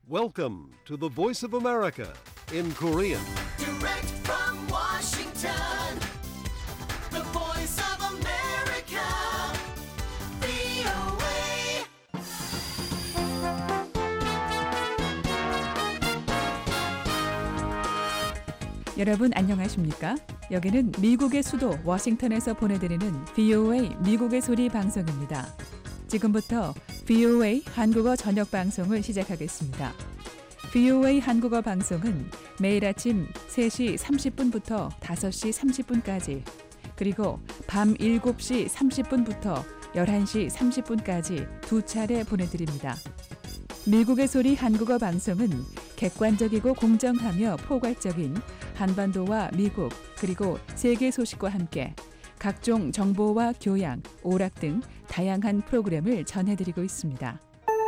Welcome to the Voice of America in Korean. Direct from Washington, the voice of America, VOA. 여러분 안녕하십니까? 여기는 미국의 수도 워싱턴에서 보내드리는 VOA 미국의 소리 방송입니다. 지금부터 VOA 한국어 저녁 방송을 시작하겠습니다. VOA 한국어 방송은 매일 아침 3시 30분부터 5시 30분까지 그리고 밤 7시 30분부터 11시 30분까지 두 차례 보내드립니다. 미국의 소리 한국어 방송은 객관적이고 공정하며 포괄적인 한반도와 미국 그리고 세계 소식과 함께 각종 정보와 교양, 오락 등 다양한 프로그램을 전해드리고 있습니다.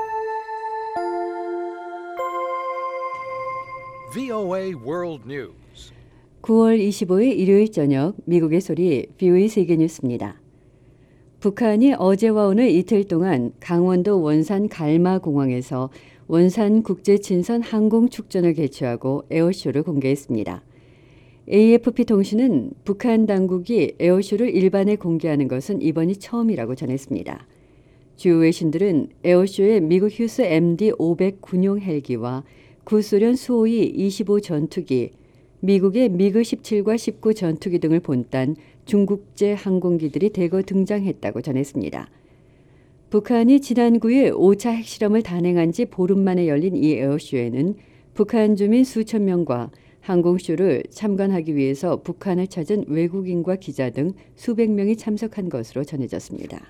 VOA World News. 9월 25일 일요일 저녁 미국의 소리 VOA 세계뉴스입니다. 북한이 어제와 오늘 이틀 동안 강원도 원산 갈마공항에서 원산 국제친선 항공축전을 개최하고 에어쇼를 공개했습니다. AFP 통신은 북한 당국이 에어쇼를 일반에 공개하는 것은 이번이 처음이라고 전했습니다. 주요 외신들은 에어쇼에 미국 휴스 MD-500 군용 헬기와 구소련 수호이 25 전투기, 미국의 미그-17과 19 전투기 등을 본딴 중국제 항공기들이 대거 등장했다고 전했습니다. 북한이 지난 9일 5차 핵실험을 단행한 지 보름 만에 열린 이 에어쇼에는 북한 주민 수천 명과 항공쇼를 참관하기 위해서 북한을 찾은 외국인과 기자 등 수백 명이 참석한 것으로 전해졌습니다.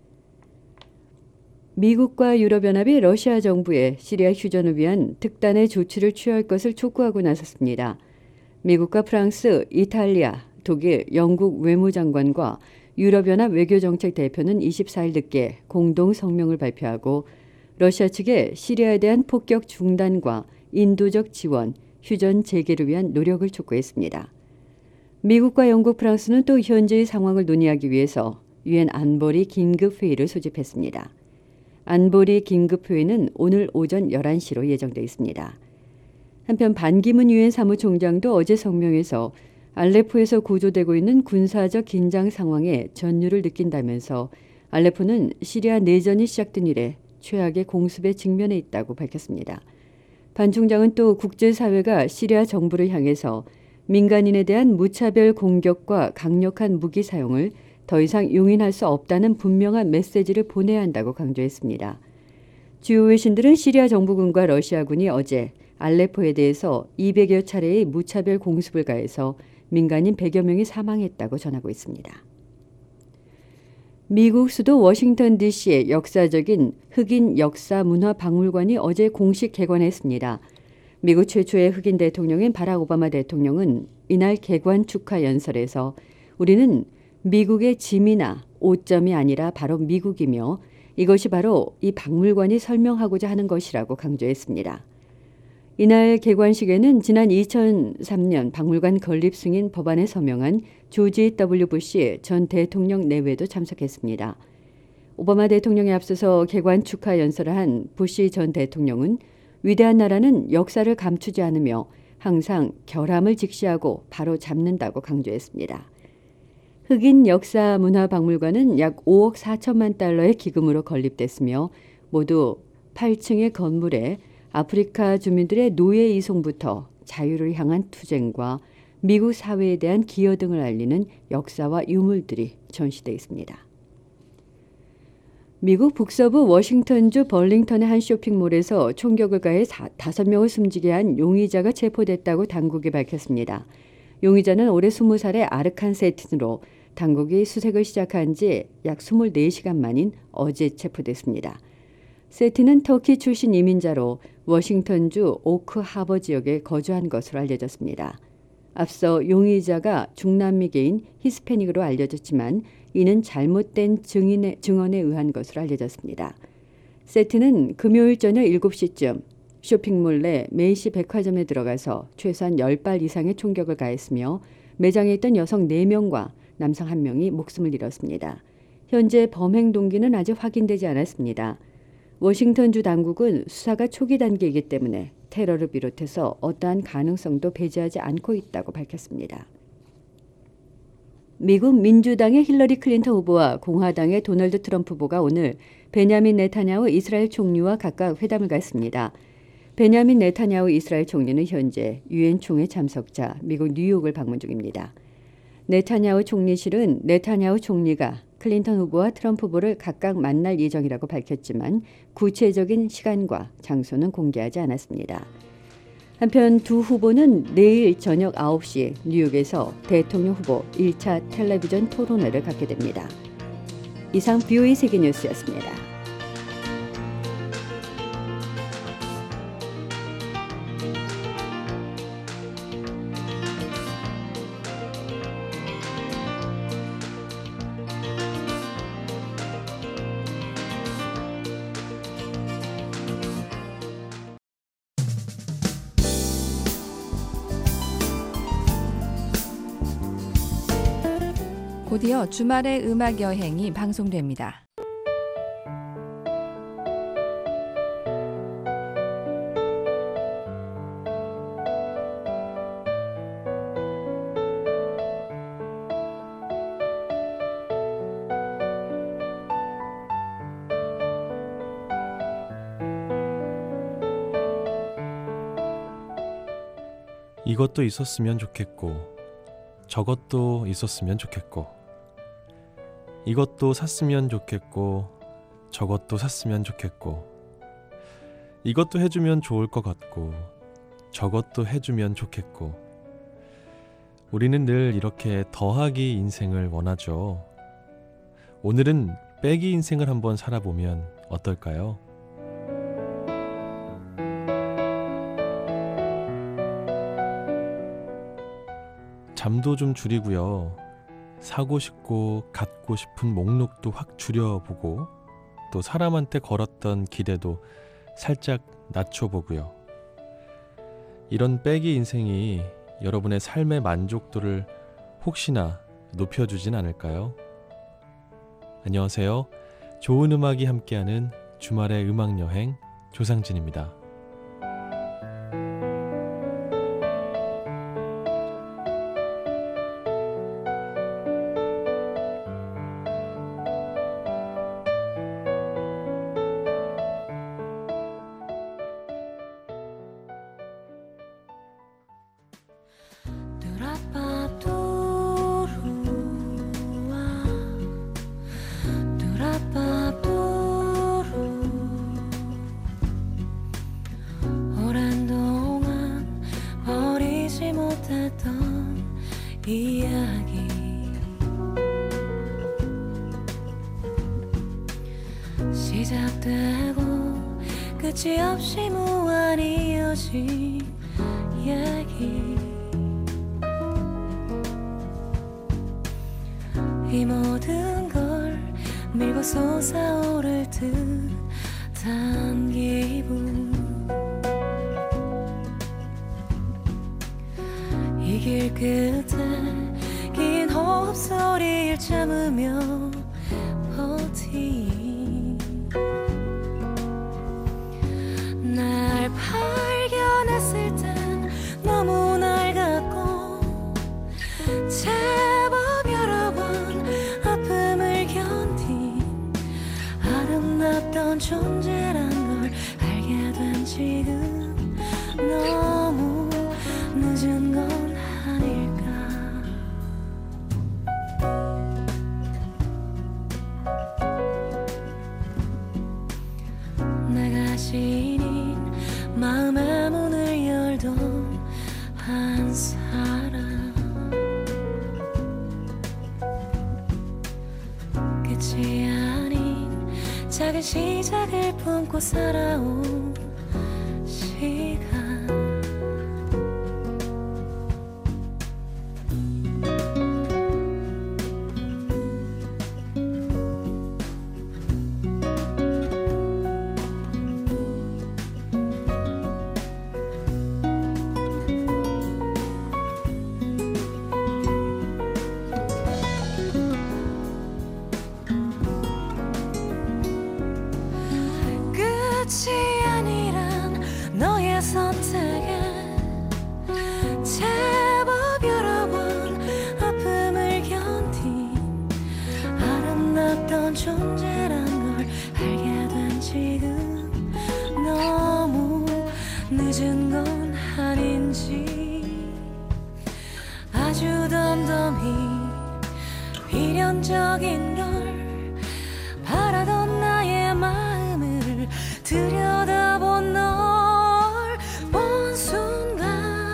미국과 유럽연합이 러시아 정부에 시리아 휴전을 위한 특단의 조치를 취할 것을 촉구하고 나섰습니다. 미국과 프랑스, 이탈리아, 독일, 영국 외무장관과 유럽연합 외교정책 대표는 24일 늦게 공동 성명을 발표하고 러시아 측에 시리아에 대한 폭격 중단과 인도적 지원, 휴전 재개를 위한 노력을 촉구했습니다. 미국과 영국, 프랑스는 또 현재의 상황을 논의하기 위해서 유엔 안보리 긴급회의를 소집했습니다. 안보리 긴급회의는 오늘 오전 11시로 예정돼 있습니다. 한편 반기문 유엔 사무총장도 어제 성명에서 알레포에서 고조되고 있는 군사적 긴장 상황에 전율을 느낀다면서 알레포는 시리아 내전이 시작된 이래 최악의 공습에 직면해 있다고 밝혔습니다. 반 총장은 또 국제사회가 시리아 정부를 향해서 민간인에 대한 무차별 공격과 강력한 무기 사용을 더 이상 용인할 수 없다는 분명한 메시지를 보내야 한다고 강조했습니다. 주요 외신들은 시리아 정부군과 러시아군이 어제 알레포에 대해서 200여 차례의 무차별 공습을 가해서 민간인 100여 명이 사망했다고 전하고 있습니다. 미국 수도 워싱턴 DC의 역사적인 흑인 역사문화박물관이 어제 공식 개관했습니다. 미국 최초의 흑인 대통령인 바락 오바마 대통령은 이날 개관 축하 연설에서 우리는 미국의 짐이나 오점이 아니라 바로 미국이며 이것이 바로 이 박물관이 설명하고자 하는 것이라고 강조했습니다. 이날 개관식에는 지난 2003년 박물관 건립 승인 법안에 서명한 조지 W. 부시 전 대통령 내외도 참석했습니다. 오바마 대통령에 앞서서 개관 축하 연설을 한 부시 전 대통령은 위대한 나라는 역사를 감추지 않으며 항상 결함을 직시하고 바로 잡는다고 강조했습니다. 흑인 역사문화박물관은 약 5억 4천만 달러의 기금으로 건립됐으며 모두 8층의 건물에 아프리카 주민들의 노예 이송부터 자유를 향한 투쟁과 미국 사회에 대한 기여 등을 알리는 역사와 유물들이 전시되어 있습니다. 미국 북서부 워싱턴주 벌링턴의 한 쇼핑몰에서 총격을 가해 5명을 숨지게 한 용의자가 체포됐다고 당국이 밝혔습니다. 용의자는 올해 20살의 아르칸 세틴으로 당국이 수색을 시작한 지 약 24시간 만인 어제 체포됐습니다. 세틴은 터키 출신 이민자로 워싱턴주 오크 하버 지역에 거주한 것으로 알려졌습니다. 앞서 용의자가 중남미계인 히스패닉으로 알려졌지만 이는 잘못된 증언에 의한 것으로 알려졌습니다. 세틴은 금요일 저녁 7시쯤 쇼핑몰 내 메이시 백화점에 들어가서 최소한 10발 이상의 총격을 가했으며 매장에 있던 여성 4명과 남성 1명이 목숨을 잃었습니다. 현재 범행 동기는 아직 확인되지 않았습니다. 워싱턴주 당국은 수사가 초기 단계이기 때문에 테러를 비롯해서 어떠한 가능성도 배제하지 않고 있다고 밝혔습니다. 미국 민주당의 힐러리 클린턴 후보와 공화당의 도널드 트럼프 후보가 오늘 베냐민 네타냐후 이스라엘 총리와 각각 회담을 갖습니다. 베냐민 네타냐후 이스라엘 총리는 현재 유엔 총회 참석자 미국 뉴욕을 방문 중입니다. 네타냐후 총리실은 네타냐후 총리가 클린턴 후보와 트럼프 후보를 각각 만날 예정이라고 밝혔지만 구체적인 시간과 장소는 공개하지 않았습니다. 한편 두 후보는 내일 저녁 9시 뉴욕에서 대통령 후보 1차 텔레비전 토론회를 갖게 됩니다. 이상 VOA 세계뉴스였습니다. 곧이어 주말의 음악 여행이 방송됩니다. 이것도 있었으면 좋겠고 저것도 있었으면 좋겠고 이것도 샀으면 좋겠고 저것도 샀으면 좋겠고 이것도 해주면 좋을 것 같고 저것도 해주면 좋겠고 우리는 늘 이렇게 더하기 인생을 원하죠. 오늘은 빼기 인생을 한번 살아보면 어떨까요? 잠도 좀 줄이고요. 사고 싶고 갖고 싶은 목록도 확 줄여보고 또 사람한테 걸었던 기대도 살짝 낮춰보고요. 이런 빼기 인생이 여러분의 삶의 만족도를 혹시나 높여주진 않을까요? 안녕하세요. 좋은 음악이 함께하는 주말의 음악여행 조상진입니다. 이야기 시작되고 끝이 없이 무한히 이어진 얘기 이 모든 걸 밀고 솟아오를 듯한 기분 이 길 끝에 긴 호흡 소리를 참으며 버틴 날 발견했을 땐 너무 낡았고 제법 여러 번 아픔을 견딘 아름답던 존재란 걸 알게 된 지금 너무 늦은 건 아닐까 내가 지닌 마음의 문을 열던 한 사람 끝이 아닌 작은 시작을 품고 살아온 시간 끝이 선택에 제법 여러 번 아픔을 견딘 아름답던 존재란 걸 알게 된 지금 너무 늦은 건 아닌지 아주 덤덤히 미련적인 걸 바라던 나의 마음을 들여다본 널 본 순간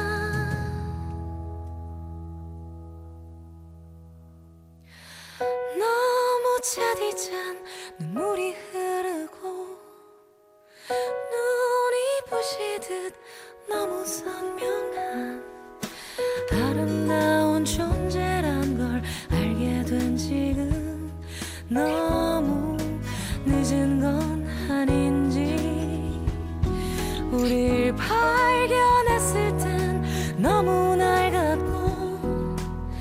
너무 차디찬 눈물이 흐르고 눈이 부시듯 너무 선명한 아름다운 존재란 걸 알게 된 지금 너무 늦은 건 아닌지 우릴 발견했을 땐 너무 낡았고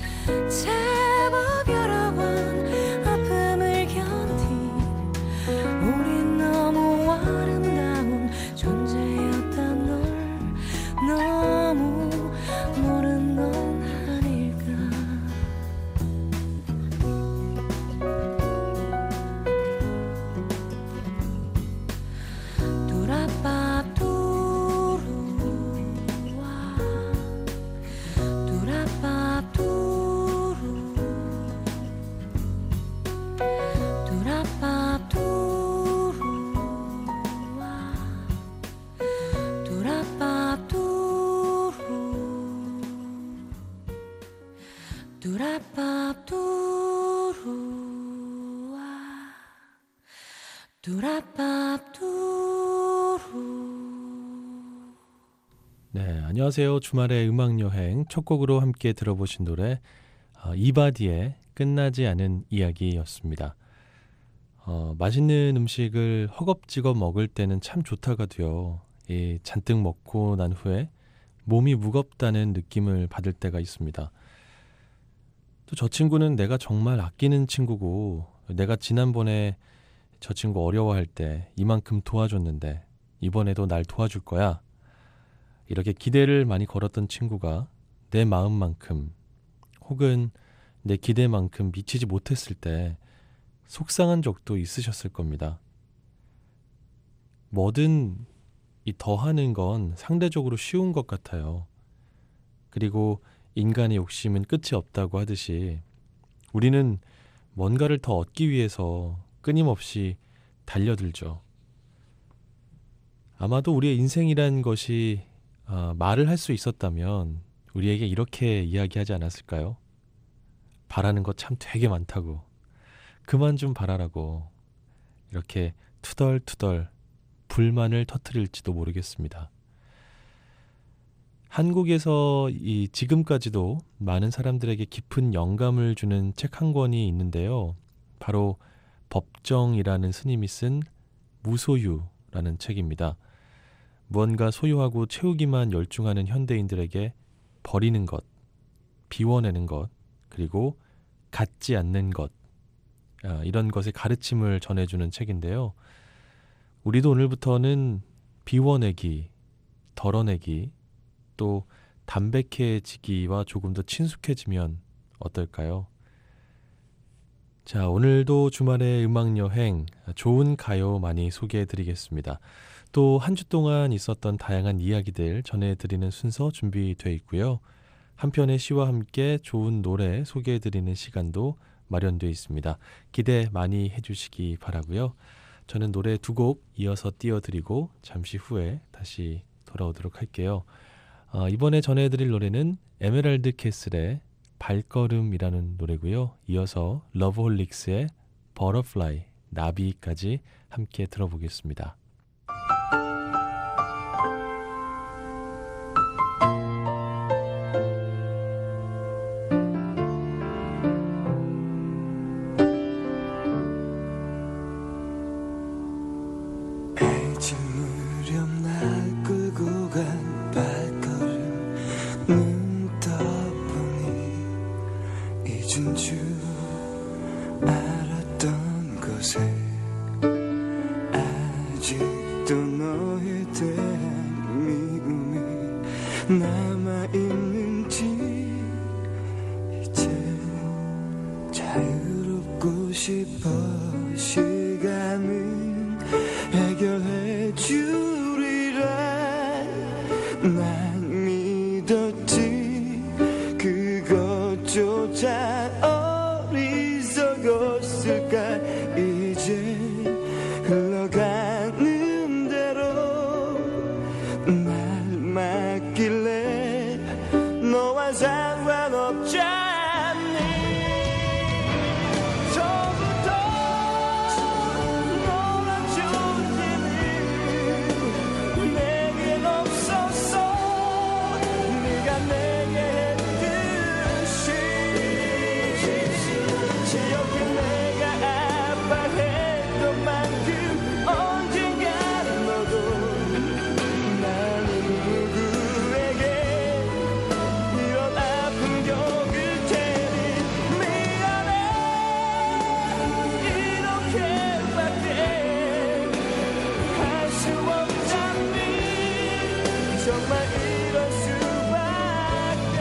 제법 여러 번 아픔을 견딘 우린 너무 아름다운 존재였단 걸 너무 모른 건 아닐까 두라밥 두루와 두라밥 두루 두라밥 두루와 두라밥 두루 두라밥 두루와 두라밥 두루 네, 안녕하세요. 주말의 음악여행 첫 곡으로 함께 들어보신 노래 이바디의 끝나지 않은 이야기였습니다. 맛있는 음식을 허겁지겁 먹을 때는 참 좋다가도요. 잔뜩 먹고 난 후에 몸이 무겁다는 느낌을 받을 때가 있습니다. 또 저 친구는 내가 정말 아끼는 친구고 내가 지난번에 저 친구 어려워할 때 이만큼 도와줬는데 이번에도 날 도와줄 거야. 이렇게 기대를 많이 걸었던 친구가 내 마음만큼 혹은 내 기대만큼 미치지 못했을 때 속상한 적도 있으셨을 겁니다. 뭐든 이 더하는 건 상대적으로 쉬운 것 같아요. 그리고 인간의 욕심은 끝이 없다고 하듯이 우리는 뭔가를 더 얻기 위해서 끊임없이 달려들죠. 아마도 우리의 인생이란 것이 말을 할 수 있었다면 우리에게 이렇게 이야기하지 않았을까요? 바라는 것 참 되게 많다고, 그만 좀 바라라고 이렇게 투덜투덜 불만을 터뜨릴지도 모르겠습니다. 한국에서 지금까지도 많은 사람들에게 깊은 영감을 주는 책 한 권이 있는데요. 바로 법정이라는 스님이 쓴 무소유라는 책입니다. 무언가 소유하고 채우기만 열중하는 현대인들에게 버리는 것, 비워내는 것, 그리고 갖지 않는 것, 이런 것의 가르침을 전해주는 책인데요. 우리도 오늘부터는 비워내기, 덜어내기, 또 담백해지기와 조금 더 친숙해지면 어떨까요? 자, 오늘도 주말의 음악여행, 좋은 가요 많이 소개해드리겠습니다. 또 한 주 동안 있었던 다양한 이야기들 전해드리는 순서 준비되어 있고요. 한편의 시와 함께 좋은 노래 소개해드리는 시간도 마련되어 있습니다. 기대 많이 해주시기 바라고요. 저는 노래 두 곡 이어서 띄워드리고 잠시 후에 다시 돌아오도록 할게요. 이번에 전해드릴 노래는 에메랄드 캐슬의 발걸음이라는 노래고요. 이어서 러브홀릭스의 버터플라이, 나비까지 함께 들어보겠습니다. 아침 무렵 날 끌고 간 발걸음 눈 떠보니 잊은 줄 알았던 곳에 아직 남아있는지 이제 자유롭고 싶어. 시간은 해결해 주리라 난 믿었지. 그것조차 어리석었을까. 이제 흘러가는 대로 날 맡길래. 너와 상관없잖니. 처음부터 너란 존재는 내겐 없었어. 네가 내게 했듯이. 지옥에 내가 아파했던 만큼 언젠가는 너도 나는 누구에게 이런 아픔 겪을 테니 미안해. 이렇게밖에 할 수 없잖니. 정말 이럴 수밖에.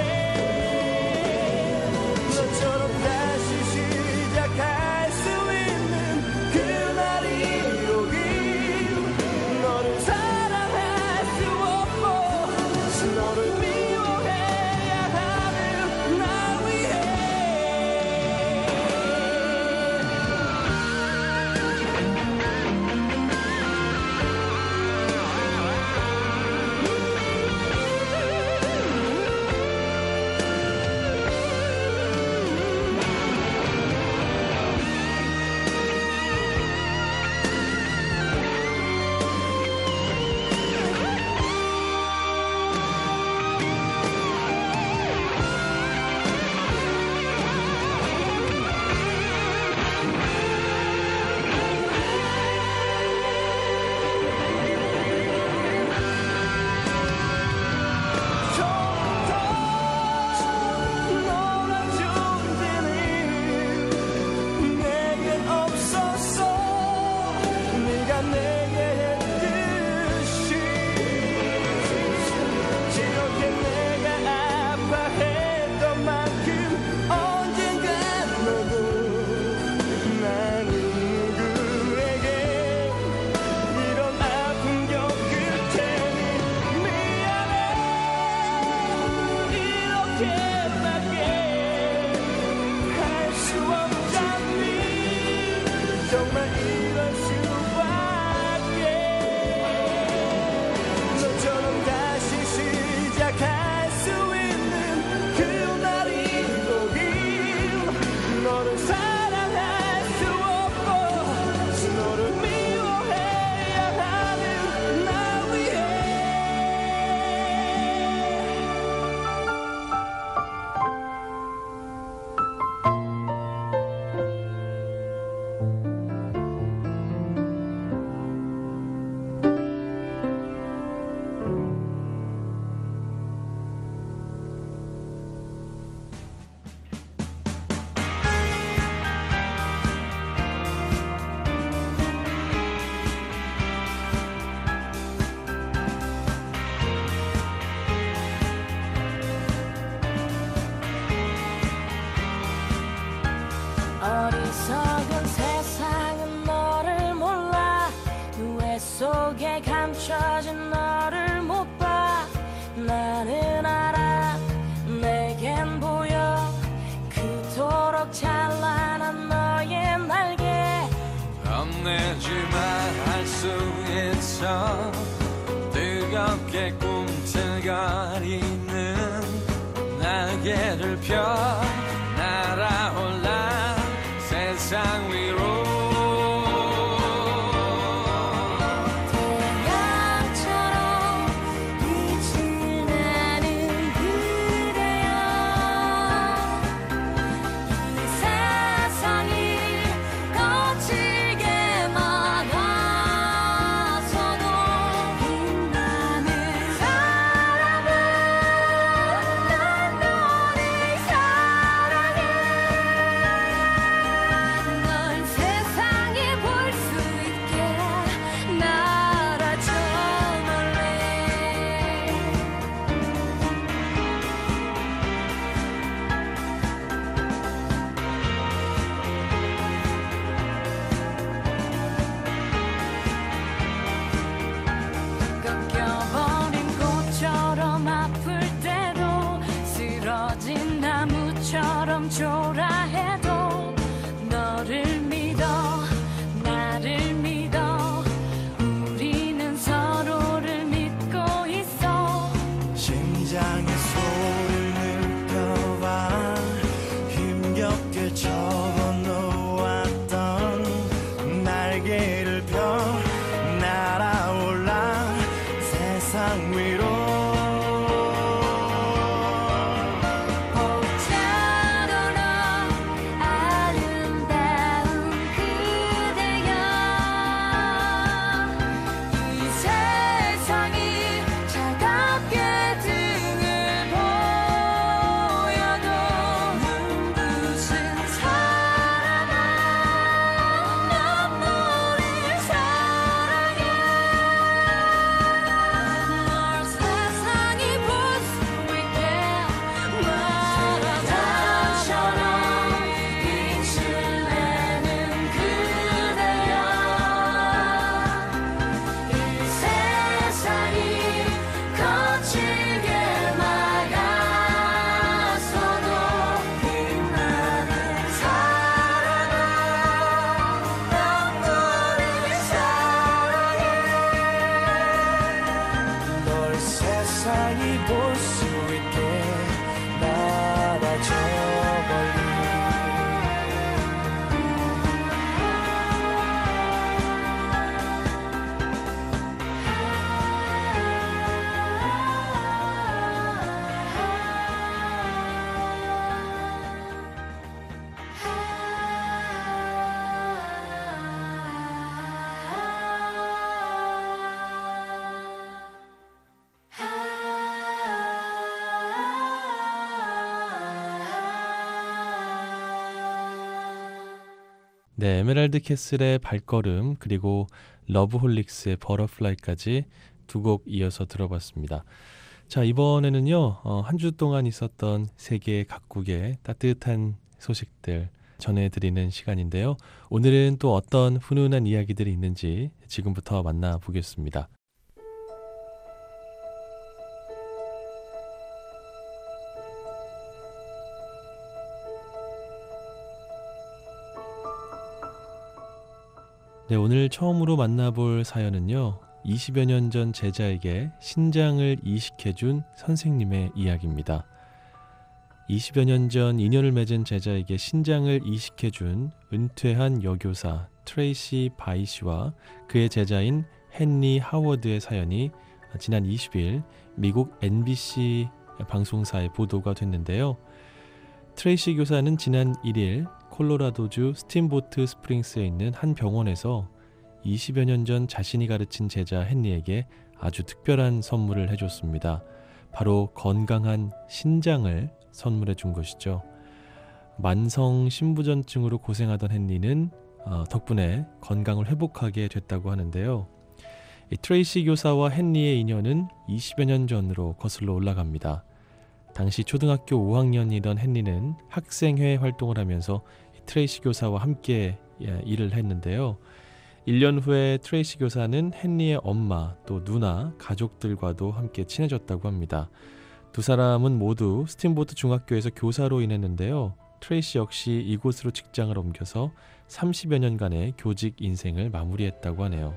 너처럼 다시 시작할 수 있는 그날이 오길. 너를 사랑할 수 없고 너를 미워해야 하는 날 위해. 너란 존재는 내겐 없었어. 네가 내게 했듯이. 지옥에 내가 아파했던 만큼 언젠가 너도 나는 누구에게 이런 아픔 겪을 테니 미안해. 이렇게밖에 할 수 없잖니. 정말 이럴 수밖에. 너처럼 다시 시작할 수 있는 그날이 오길. 너를 사랑할 수 없고 너를 미워해야 하는 날 위해. 어리석은 세상은 너를 몰라. 후회 속에 감춰진 너를 못 봐. 나는 알아 내겐 보여 그토록 찬란한 너의 날개. 겁내지만 할 수 있어. 뜨겁게 꿈틀거리는 날개를 펴 날아올라 세상 위로. 태양처럼 빛을 내는 그대여. 이 세상이 거칠게 막아서도 빛나는 사랑은 난 너를 사랑해. 조금 초라해도 너를 믿어 나를 믿어 우리는 서로를 믿고 있어 심장의 소리를 느껴봐 힘겹게 접어놓았던 날개를 펴 날아올라 세상 위로 세상이 볼 수 있게 날아줘 멀리 네, 에메랄드 캐슬의 발걸음 그리고 러브홀릭스의 버터플라이까지 두 곡 이어서 들어봤습니다. 자, 이번에는요. 한 주 동안 있었던 세계 각국의 따뜻한 소식들 전해드리는 시간인데요. 오늘은 또 어떤 훈훈한 이야기들이 있는지 지금부터 만나보겠습니다. 네, 오늘 처음으로 만나볼 사연은요. 20여 년 전 제자에게 신장을 이식해준 선생님의 이야기입니다. 20여 년 전 인연을 맺은 제자에게 신장을 이식해준 은퇴한 여교사 트레이시 바이 씨와 그의 제자인 헨리 하워드의 사연이 지난 20일 미국 NBC 방송사에 보도가 됐는데요. 트레이시 교사는 지난 1일 콜로라도주 스팀보트 스프링스에 있는 한 병원에서 20여 년 전 자신이 가르친 제자 헨리에게 아주 특별한 선물을 해줬습니다. 바로 건강한 신장을 선물해 준 것이죠. 만성 신부전증으로 고생하던 헨리는 덕분에 건강을 회복하게 됐다고 하는데요. 이 트레이시 교사와 헨리의 인연은 20여 년 전으로 거슬러 올라갑니다. 당시 초등학교 5학년이던 헨리는 학생회 활동을 하면서 트레이시 교사와 함께 일을 했는데요. 1년 후에 트레이시 교사는 헨리의 엄마 또 누나 가족들과도 함께 친해졌다고 합니다. 두 사람은 모두 스팀보트 중학교에서 교사로 일했는데요. 트레이시 역시 이곳으로 직장을 옮겨서 30여 년간의 교직 인생을 마무리했다고 하네요.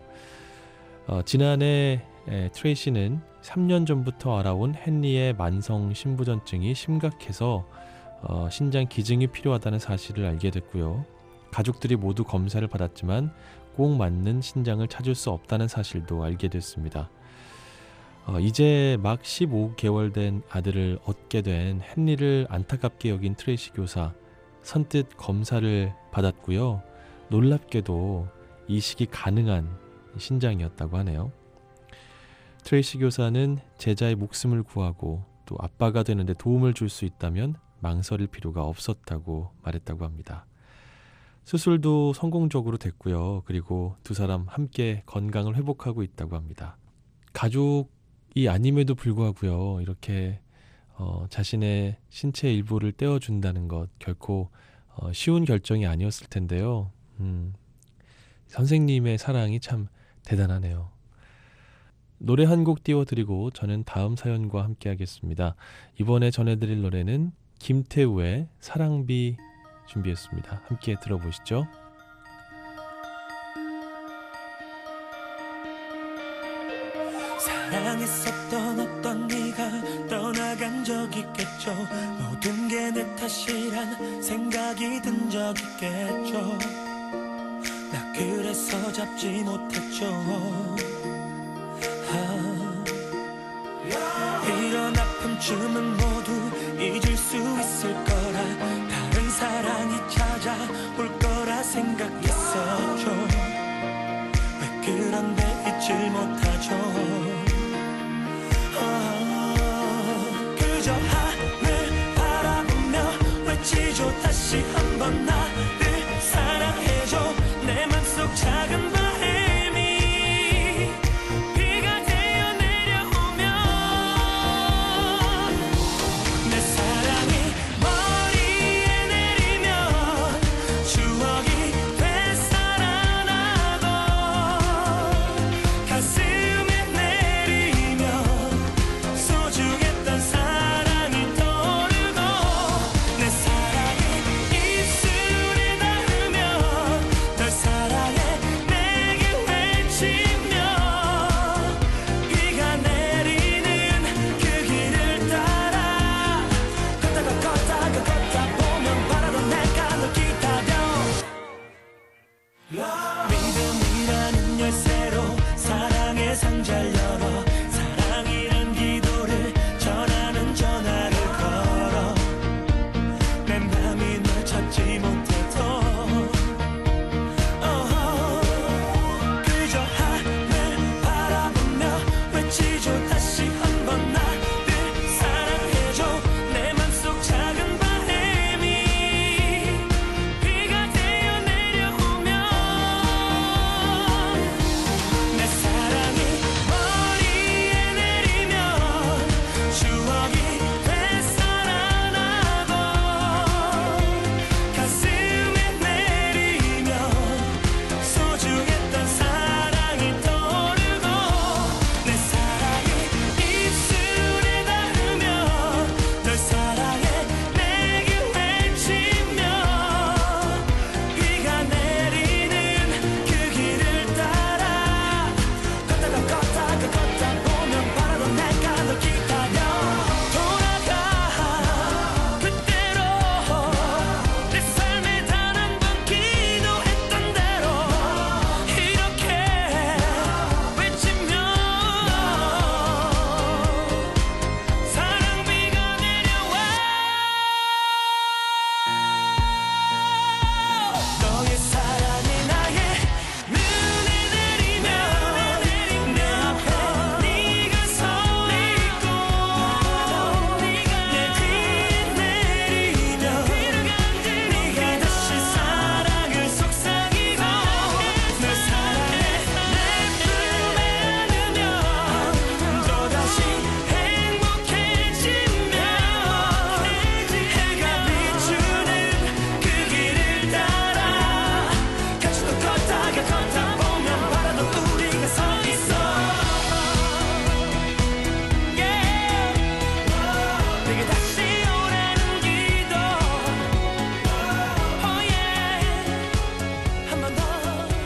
지난해 트레이시는 3년 전부터 알아온 헨리의 만성 신부전증이 심각해서 신장 기증이 필요하다는 사실을 알게 됐고요. 가족들이 모두 검사를 받았지만 꼭 맞는 신장을 찾을 수 없다는 사실도 알게 됐습니다. 이제 막 15개월 된 아들을 얻게 된 헨리를 안타깝게 여긴 트레이시 교사, 선뜻 검사를 받았고요. 놀랍게도 이식이 가능한 신장이었다고 하네요. 트레이시 교사는 제자의 목숨을 구하고 또 아빠가 되는데 도움을 줄 수 있다면 망설일 필요가 없었다고 말했다고 합니다. 수술도 성공적으로 됐고요. 그리고 두 사람 함께 건강을 회복하고 있다고 합니다. 가족이 아님에도 불구하고요. 이렇게 자신의 신체 일부를 떼어준다는 것 결코 쉬운 결정이 아니었을 텐데요. 선생님의 사랑이 참 대단하네요. 노래 한 곡 띄워드리고 저는 다음 사연과 함께 하겠습니다. 이번에 전해드릴 노래는 김태우의 사랑비 준비했습니다. 함께 들어보시죠. 사랑했었던 어떤 네가 떠나간 적 있겠죠. 모든 게 내 탓이란 생각이 든 적 있겠죠. 나 그래서 잡지 못했죠. 이런 아픔쯤은 모두 잊을 수 있을 거라, 다른 사랑이 찾아올 거라 생각했었죠. 왜 그런데 잊질 못하죠. 그저 하늘 바라보며 외치죠. 다시 한번 나를 사랑해줘. 내 맘속 작은 바람이 비가 되어 내려오면 내 사랑이 머리에 내리면 추억이 되살아나고 가슴에 내리면 소중했던 사랑이 떠오르고 내 사랑이 입술에 닿으면 널 사랑해 내게 외치며 비가 내리는 그 길을 따라 걷다 보면 바라던 내가 널 기다려. 믿음이라는 열쇠로 사랑의 상자를 열어 사랑이란 기도를 전하는 전화를 걸어 내 맘이 널 찾지 못해도 그저 하늘 바라보며 외치죠. 다시 한번 나를 사랑해줘. 내 맘속 작은 바람이 비가 되어 내려오면 내 사랑이 머리에 내리면 추억이 되살아나고 가슴에 내리면 소중했던 사랑이 떠오르고 내 사랑이 입술에 닿으면 널 사랑해 내게 외치며 비가 내리는 그 길을 따라 걷다 보면 바라던 내가 널 기다려. 돌아가 그때로 내 삶에 단 한 번 기도했던 대로 이렇게 외치며 사랑비가 내려와. 너의 사랑이 나의 눈에 내리면 내 앞에 네가 서 있고 내 뒤에 내리면 네가 다시 사랑을 속삭이고 널 사랑해 내 품에 안으면 또다시 행복해지며 해가 비추는 그 길을 따라 같이 또 걷다 보면 바라던 우리가 서 있어. 내게 다시 오라는 기도. 한 번 더.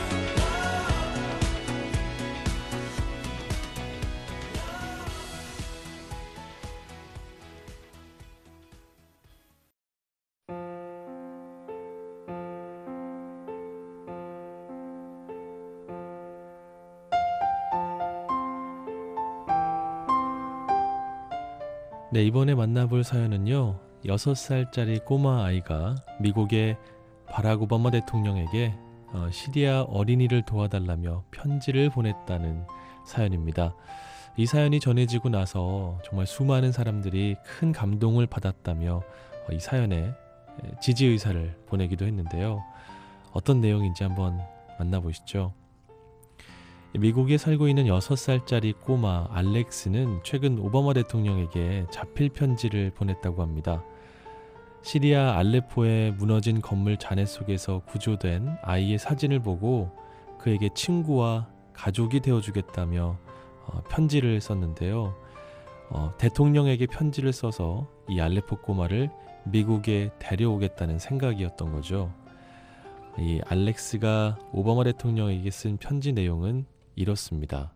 네, 이번에 만나볼 사연은요. 6살짜리 꼬마 아이가 미국의 바락 오바마 대통령에게 시리아 어린이를 도와달라며 편지를 보냈다는 사연입니다. 이 사연이 전해지고 나서 정말 수많은 사람들이 큰 감동을 받았다며 이 사연에 지지 의사를 보내기도 했는데요. 어떤 내용인지 한번 만나보시죠. 미국에 살고 있는 6살짜리 꼬마 알렉스는 최근 오바마 대통령에게 자필 편지를 보냈다고 합니다. 시리아 알레포의 무너진 건물 잔해 속에서 구조된 아이의 사진을 보고 그에게 친구와 가족이 되어주겠다며 편지를 썼는데요. 대통령에게 편지를 써서 이 알레포 꼬마를 미국에 데려오겠다는 생각이었던 거죠. 이 알렉스가 오바마 대통령에게 쓴 편지 내용은 이렇습니다.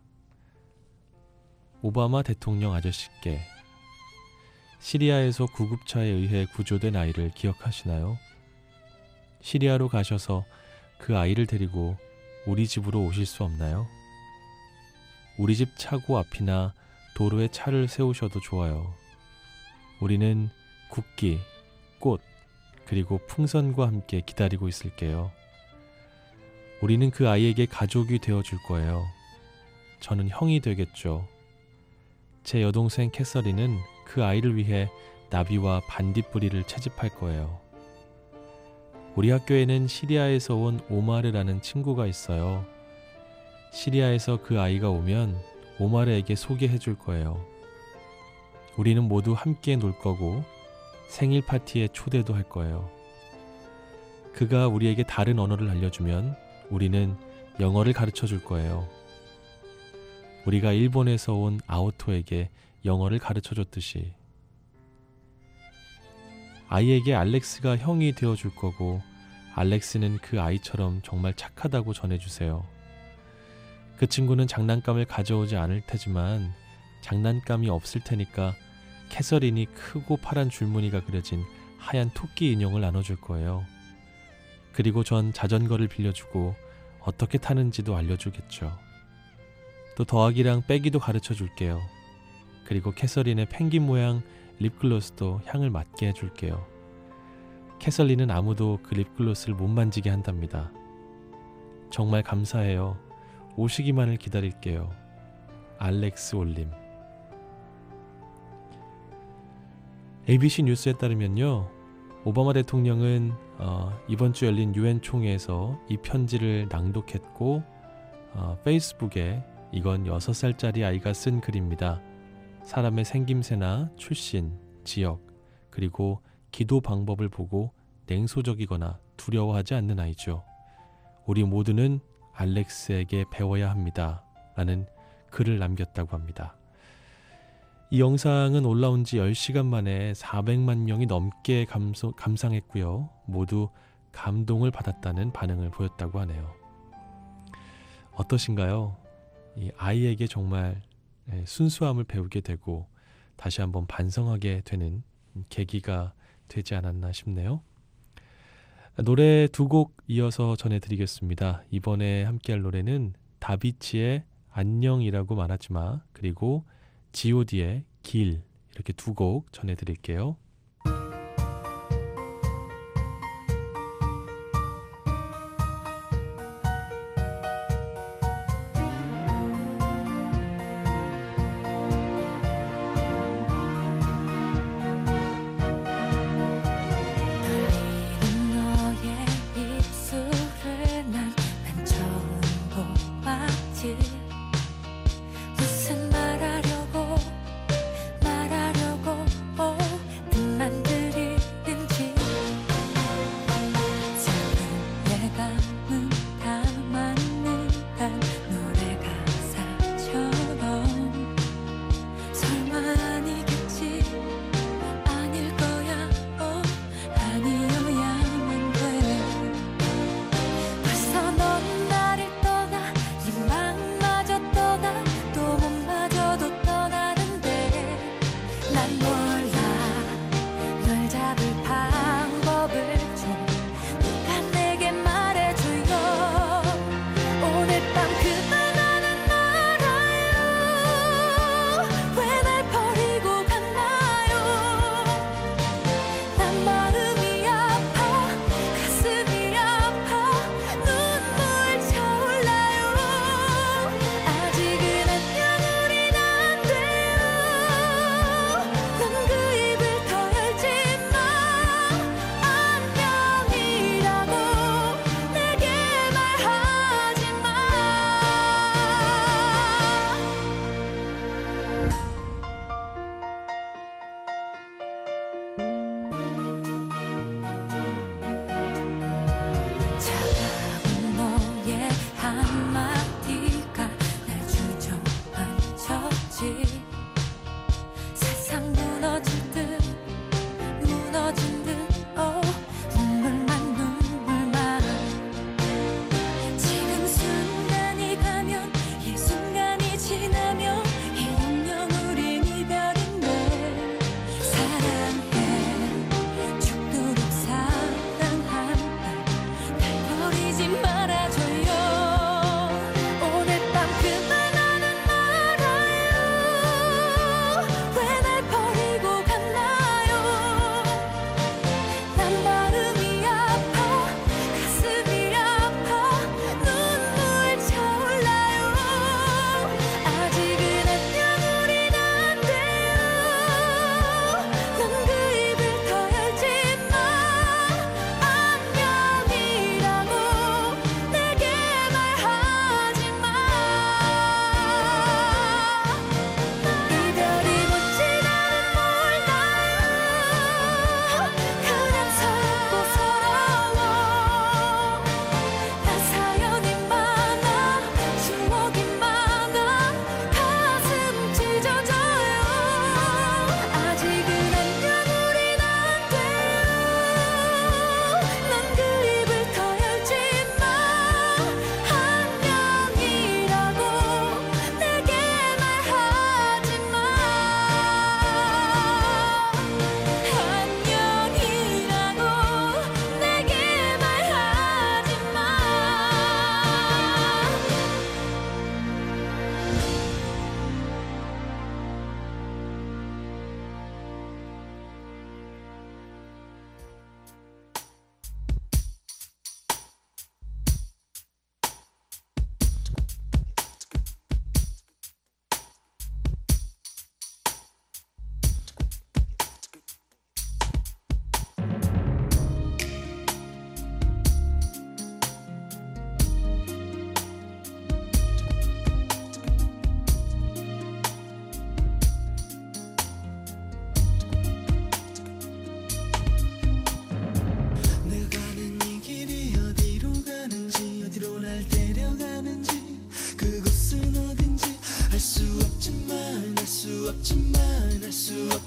오바마 대통령 아저씨께, 시리아에서 구급차에 의해 구조된 아이를 기억하시나요? 시리아로 가셔서 그 아이를 데리고 우리 집으로 오실 수 없나요? 우리 집 차고 앞이나 도로에 차를 세우셔도 좋아요. 우리는 국기, 꽃, 그리고 풍선과 함께 기다리고 있을게요. 우리는 그 아이에게 가족이 되어줄 거예요. 저는 형이 되겠죠. 제 여동생 캐서린은 그 아이를 위해 나비와 반딧불이를 채집할 거예요. 우리 학교에는 시리아에서 온 오마르라는 친구가 있어요. 시리아에서 그 아이가 오면 오마르에게 소개해 줄 거예요. 우리는 모두 함께 놀 거고 생일 파티에 초대도 할 거예요. 그가 우리에게 다른 언어를 알려주면 우리는 영어를 가르쳐 줄 거예요. 우리가 일본에서 온 아오토에게 영어를 가르쳐 줬듯이. 아이에게 알렉스가 형이 되어 줄 거고 알렉스는 그 아이처럼 정말 착하다고 전해주세요. 그 친구는 장난감을 가져오지 않을 테지만 장난감이 없을 테니까 캐서린이 크고 파란 줄무늬가 그려진 하얀 토끼 인형을 나눠줄 거예요. 그리고 전 자전거를 빌려주고 어떻게 타는지도 알려주겠죠. 또 더하기랑 빼기도 가르쳐 줄게요. 그리고 캐서린의 펭귄 모양 립글로스도 향을 맡게 해줄게요. 캐서린은 아무도 그 립글로스를 못 만지게 한답니다. 정말 감사해요. 오시기만을 기다릴게요. 알렉스 올림. ABC 뉴스에 따르면요, 오바마 대통령은 이번 주 열린 UN 총회에서 이 편지를 낭독했고 페이스북에 이건 6살짜리 아이가 쓴 글입니다. 사람의 생김새나 출신, 지역, 그리고 기도 방법을 보고 냉소적이거나 두려워하지 않는 아이죠. 우리 모두는 알렉스에게 배워야 합니다. 라는 글을 남겼다고 합니다. 이 영상은 올라온 지 10시간 만에 400만 명이 넘게 감상했고요. 모두 감동을 받았다는 반응을 보였다고 하네요. 어떠신가요? 이 아이에게 정말 순수함을 배우게 되고 다시 한번 반성하게 되는 계기가 되지 않았나 싶네요. 노래 2곡 이어서 전해드리겠습니다. 이번에 함께할 노래는 다비치의 안녕이라고 말하지마, 그리고 god의 길, 이렇게 2곡 전해드릴게요. 무슨 말하려고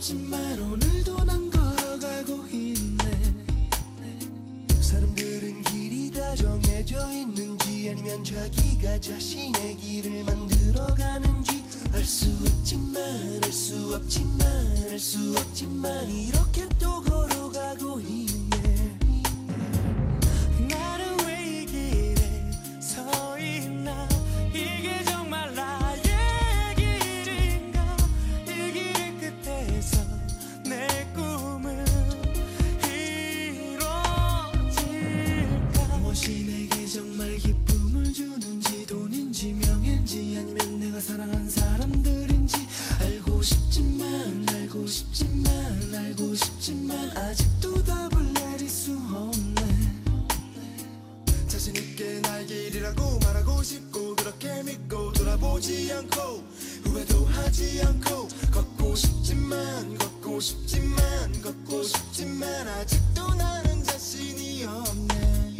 없지만 오늘도 난 걸어가고 있네. 사람들은 길이 다 정해져 있는지 아니면 자기가 자신의 길을 만들어가는지 알 수 없지만 알 수 없지만 알 수 없지만 이렇게 또 걸어가고 있네. 나는 왜 이 길에 서 있나. 이게 정말 나의 길인가. 이 길의 끝에서 내 꿈은 이루어질까. 무엇이 내게 정말 기쁨을 주는지 돈인지 명예인지 아니면 내가 사랑한 사람들인지 알고 싶지만 알고 싶지만 알고 싶지만 아직도 답을 내릴 수 없네. 자신있게 나의 길이라고 말하고 싶고 그렇게 믿고 돌아보지 않고 후회도 하지 않고 걷고 싶지만 걷고 싶지만 걷고 싶지만 아직도 나는 자신이 없네.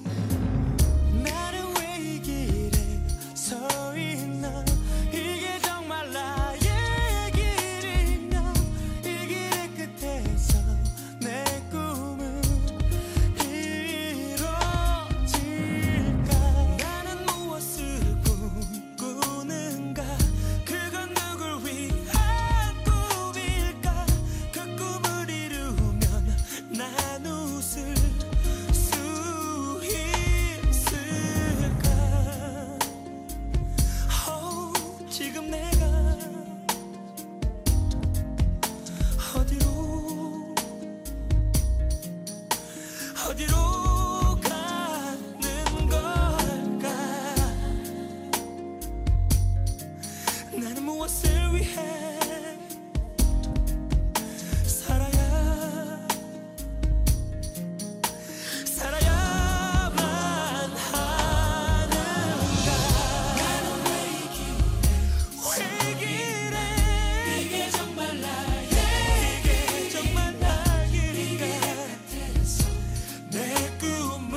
나는 왜 이 길에 서 있나. 이게 정말 나의 길인가. 이 길의 끝에서 내 꿈은 이루어질까. 나는 무엇을 꿈꾸는가. 그건 누굴 위한 꿈일까. 그 꿈을 이루면 난 웃을 수 있을까. 지금 내가 어디로 가는 걸까. 나는 무엇을 위해 살아야만 하는가. 나는 왜 이 길에 이게 정말 나의 이게 정말 나의 길인가. 내 꿈은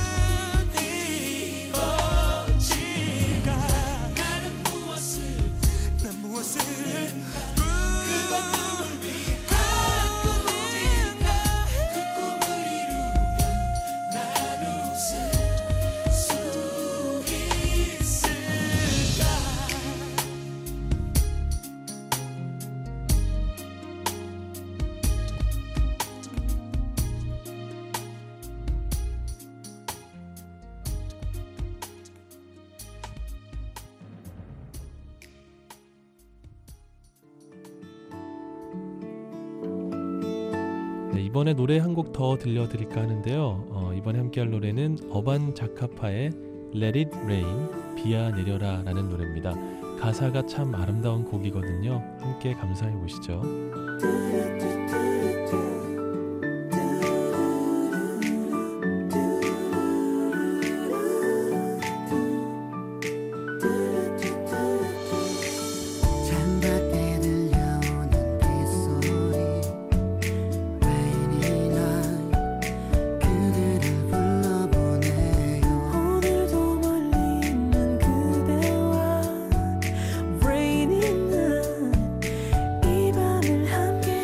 이루어질까. 나는 무엇을 난 무엇을 그건 누굴 위한 꿈인가. 그 꿈을 이루면 난 웃을 수 있을까. 네, 이번에 노래 한 곡 더 들려드릴까 하는데요. 이번에 함께할 노래는 어반 자카파의 Let It Rain, 비야 내려라 라는 노래입니다. 가사가 참 아름다운 곡이거든요. 함께 감상해 보시죠. 창밖에 들려오는 빗소리 Rainy night 그대를 불러보네요. 오늘도 멀리 있는 그대와 Rainy night 이 밤을 함께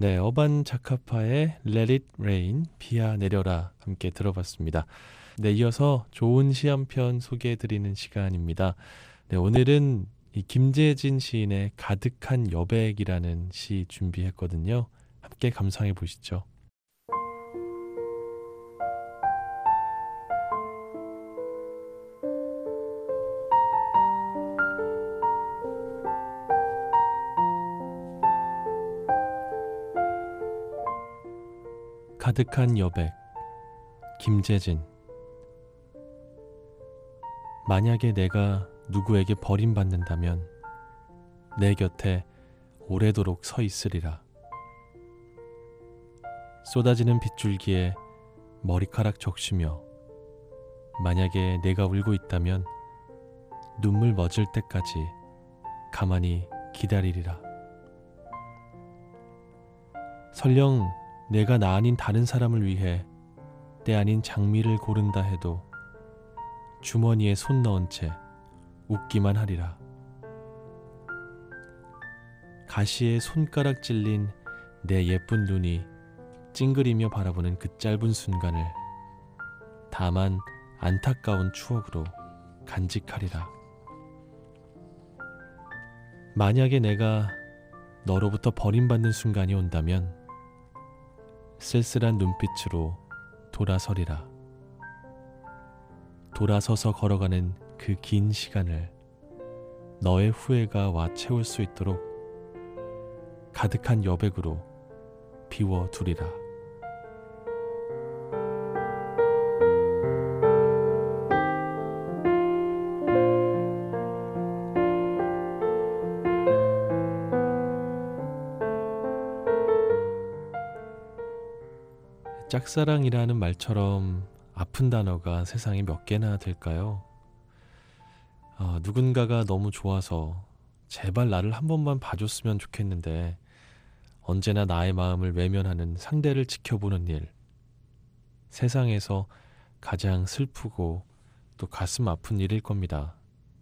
네, 어반 자카파의 Let It Rain, 비야 내려라 함께 들어봤습니다. 네, 이어서 좋은 시 한 편 소개해드리는 시간입니다. 네, 오늘은 이 김재진 시인의 가득한 여백이라는 시 준비했거든요. 함께 감상해 보시죠. 가득한 여백, 김재진. 만약에 내가 누구에게 버림받는다면 내 곁에 오래도록 서 있으리라. 쏟아지는 빗줄기에 머리카락 적시며 만약에 내가 울고 있다면 눈물 멎을 때까지 가만히 기다리리라. 설령 내가 나 아닌 다른 사람을 위해 때 아닌 장미를 고른다 해도 주머니에 손 넣은 채 웃기만 하리라. 가시에 손가락 찔린 내 예쁜 눈이 찡그리며 바라보는 그 짧은 순간을 다만 안타까운 추억으로 간직하리라. 만약에 내가 너로부터 버림받는 순간이 온다면 쓸쓸한 눈빛으로 돌아서리라. 돌아서서 걸어가는 그 긴 시간을 너의 후회가 와 채울 수 있도록 가득한 여백으로 비워두리라. 짝사랑이라는 말처럼 아픈 단어가 세상에 몇 개나 될까요? 누군가가 너무 좋아서 제발 나를 한 번만 봐줬으면 좋겠는데 언제나 나의 마음을 외면하는 상대를 지켜보는 일, 세상에서 가장 슬프고 또 가슴 아픈 일일 겁니다.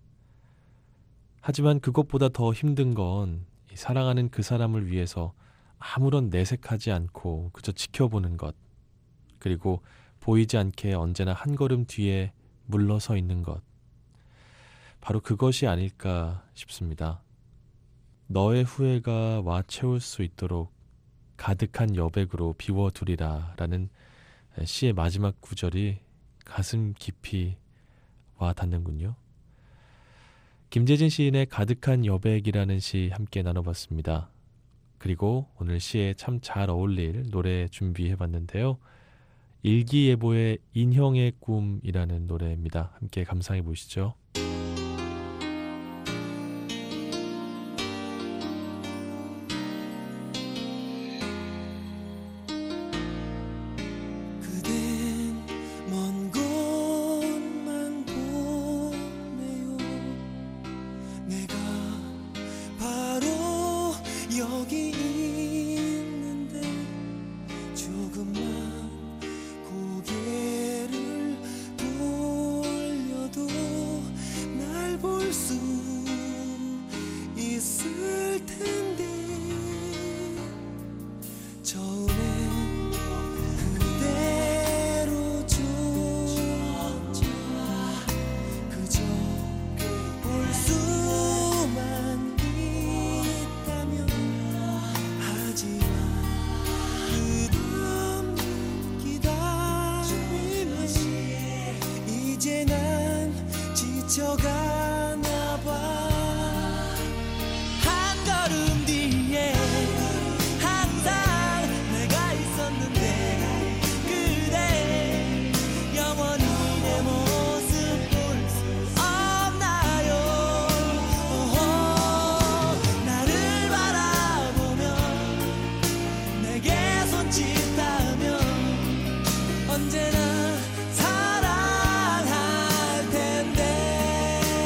하지만 그것보다 더 힘든 건 사랑하는 그 사람을 위해서 아무런 내색하지 않고 그저 지켜보는 것, 그리고 보이지 않게 언제나 한 걸음 뒤에 물러서 있는 것, 바로 그것이 아닐까 싶습니다. 너의 후회가 와 채울 수 있도록 가득한 여백으로 비워두리라 라는 시의 마지막 구절이 가슴 깊이 와 닿는군요. 김재진 시인의 가득한 여백이라는 시 함께 나눠봤습니다. 그리고 오늘 시에 참 잘 어울릴 노래 준비해봤는데요. 일기예보의 인형의 꿈이라는 노래입니다. 함께 감상해 보시죠. 그댄 먼 곳만 보네요. 내가 바로 여기 있는데 조금만 고개를 돌려도 날 볼 수 있을 텐데 처음엔 그대로 그저 볼 수만 있다면 하지만 끝없는 기다림에 이제 난 지쳐가나 봐. 한 걸음 뒤에 항상 내가 있었는데 그대 영원히 내 모습 볼 수 없나요? 나를 바라보며 내게 손짓하며 언제나 사랑할 텐데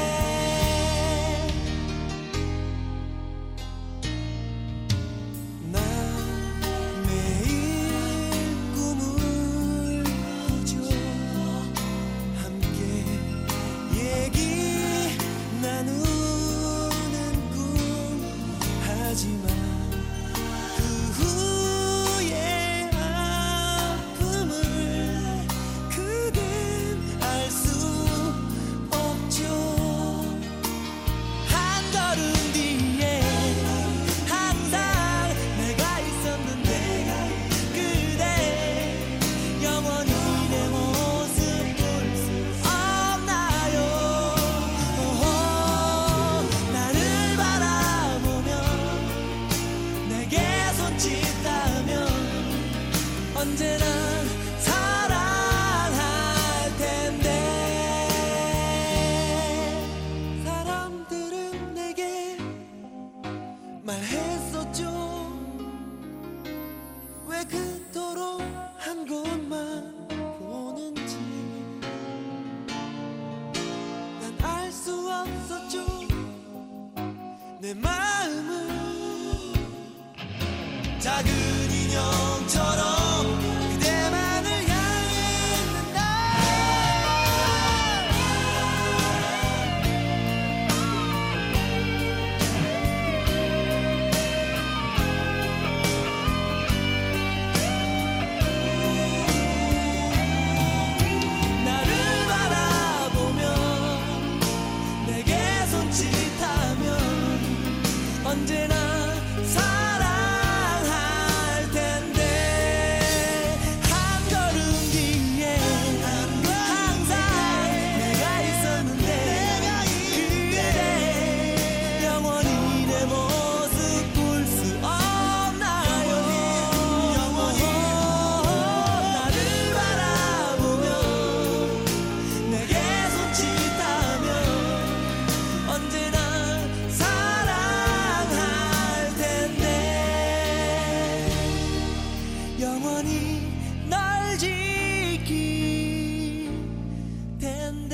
없었죠. 내 마음은 작은 인형처럼 그대만을 향했는데 나를 바라보며 내게 손짓하면 언제나 사랑할 텐데 한 걸음 뒤에 항상 내가 있었는데 그대 영원히 내 모습 볼 수 없나요. 나를 바라보며 내게 손짓하면 언제나 사랑할 텐데 영원히 널 지킬 텐데.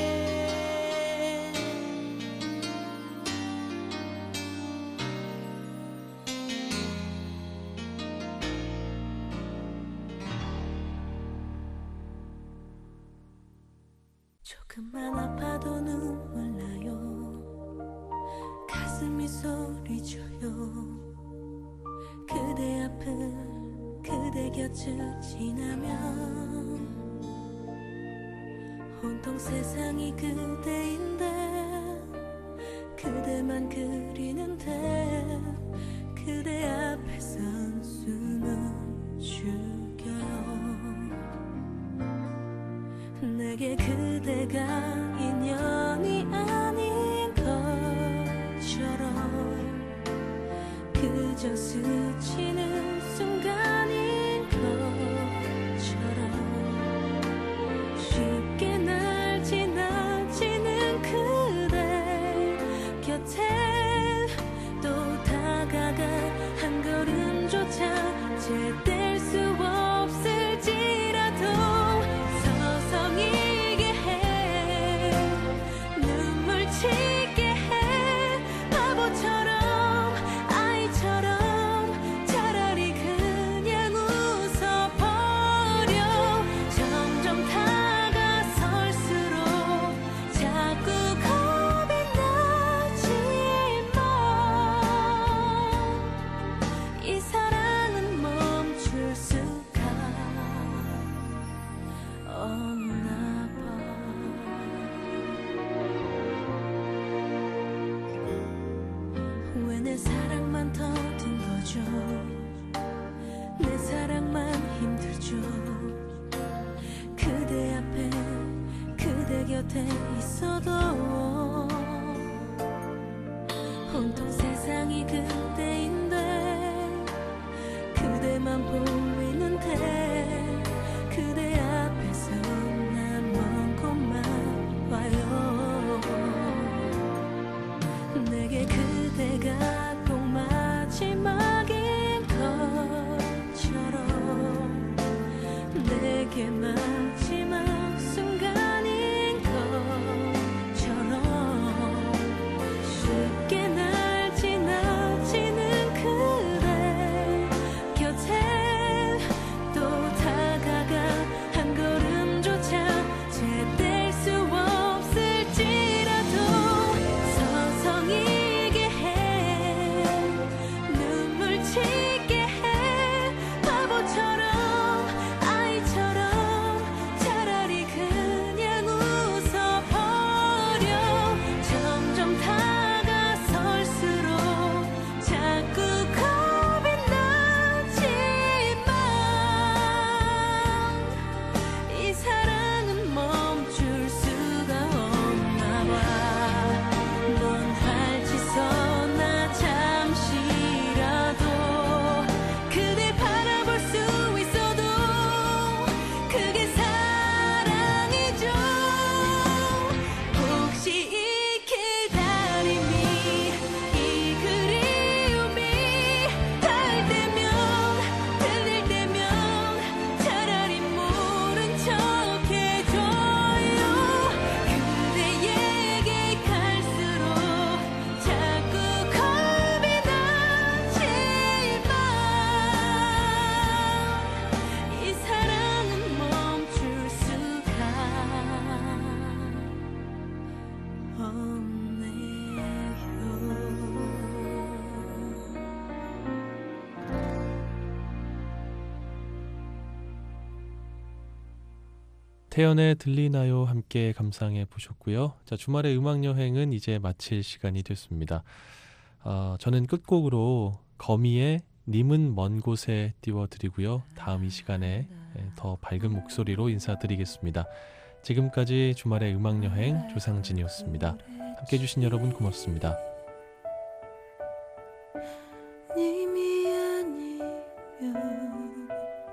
조금만 아파도 눈물 나요. 가슴이 소리쳐요. 그대 앞을 그대 곁을 지나면 온통 세상이 그대인데 그대만 그리는데 그대 앞에 선 숨은 죽여요. 내게 그대가 인연이 아닌 것처럼 그저 스치는 순간인 것처럼 쉽게 날 지나치는 그대 곁에 또 다가가 한 걸음조차 제댈 수 없을지라도 서성이게 해 눈물 치게 해 바보처럼 아이처럼 차라리 그냥 웃어버려. 점점 다가설수록 자꾸 겁이 나지만 이 사랑은 멈출 수가 없나 봐. 왜 내 사랑만 더딘 거죠. 내 사랑만 힘들죠. 그대 앞에 그대 곁에 있어도 온통 세상이 그대인데 그대만 보이는데 그대 앞에서 난 먼 곳만 봐요. 내게 그대가 꼭 마지막인 것처럼 내게 마지막 순간인 것처럼 쉽게 날 지나치 태연의 들리나요 함께 감상해 보셨고요. 자, 주말의 음악여행은 이제 마칠 시간이 됐습니다. 저는 끝곡으로 거미의 님은 먼 곳에 띄워드리고요. 다음 이 시간에 더 밝은 목소리로 인사드리겠습니다. 지금까지 주말의 음악여행 조상진이었습니다. 함께해 주신 여러분 고맙습니다. 님이 아니면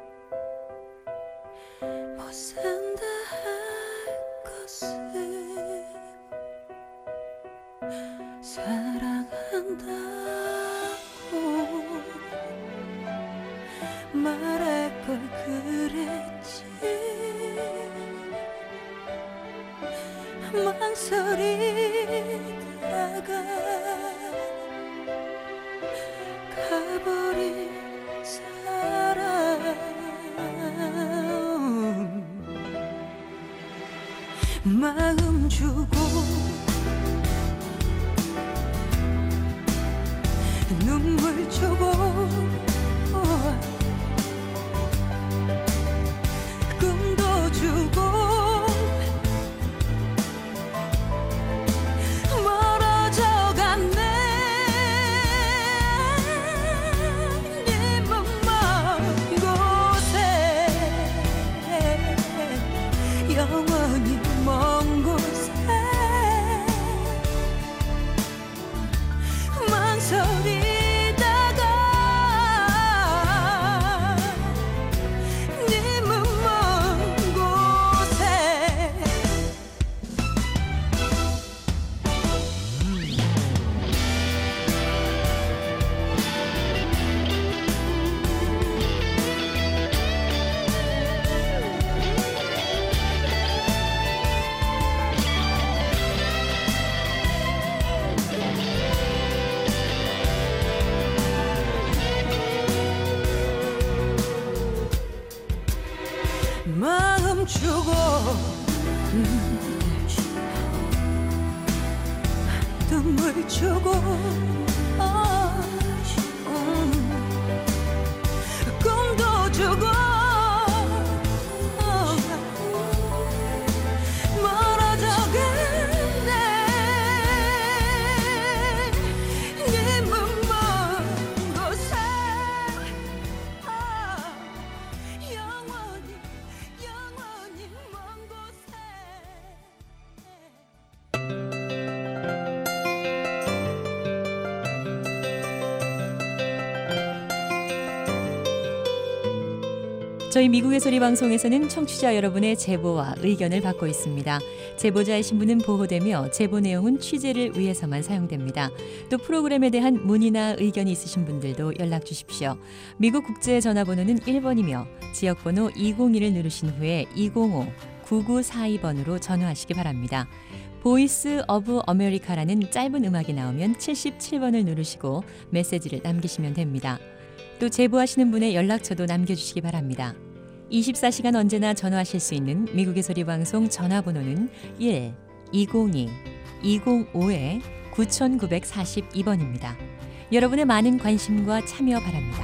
못 산다 할 것을 사랑한다고 말할 걸 그랬지. 망설이다가 가버린 사람 마음 주고 눈물 주고 꿈도 주고 멀어져갔네. 님은 먼 곳에 영원히 먼 곳에 망설이다가 님은 먼 곳에 마음 주고 눈물 주고 꿈도 주고 멀어져갔네. 님은 먼 곳에 영원히 영원히 먼 곳에 저희 미국의 소리 방송에서는 청취자 여러분의 제보와 의견을 받고 있습니다. 제보자의 신분은 보호되며 제보 내용은 취재를 위해서만 사용됩니다. 또 프로그램에 대한 문의나 의견이 있으신 분들도 연락 주십시오. 미국 국제 전화번호는 1번이며 지역번호 202를 누르신 후에 205-9942번으로 전화하시기 바랍니다. 보이스 오브 아메리카라는 짧은 음악이 나오면 77번을 누르시고 메시지를 남기시면 됩니다. 또 제보하시는 분의 연락처도 남겨주시기 바랍니다. 24시간 언제나 전화하실 수 있는 미국의 소리 방송 전화번호는 1-202-205-9942번입니다. 여러분의 많은 관심과 참여 바랍니다.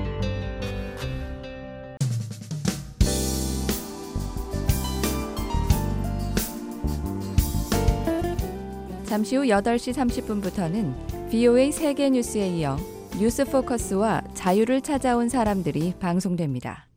잠시 후 8시 30분부터는 VOA 세계 뉴스에 이어 뉴스 포커스와 자유를 찾아온 사람들이 방송됩니다.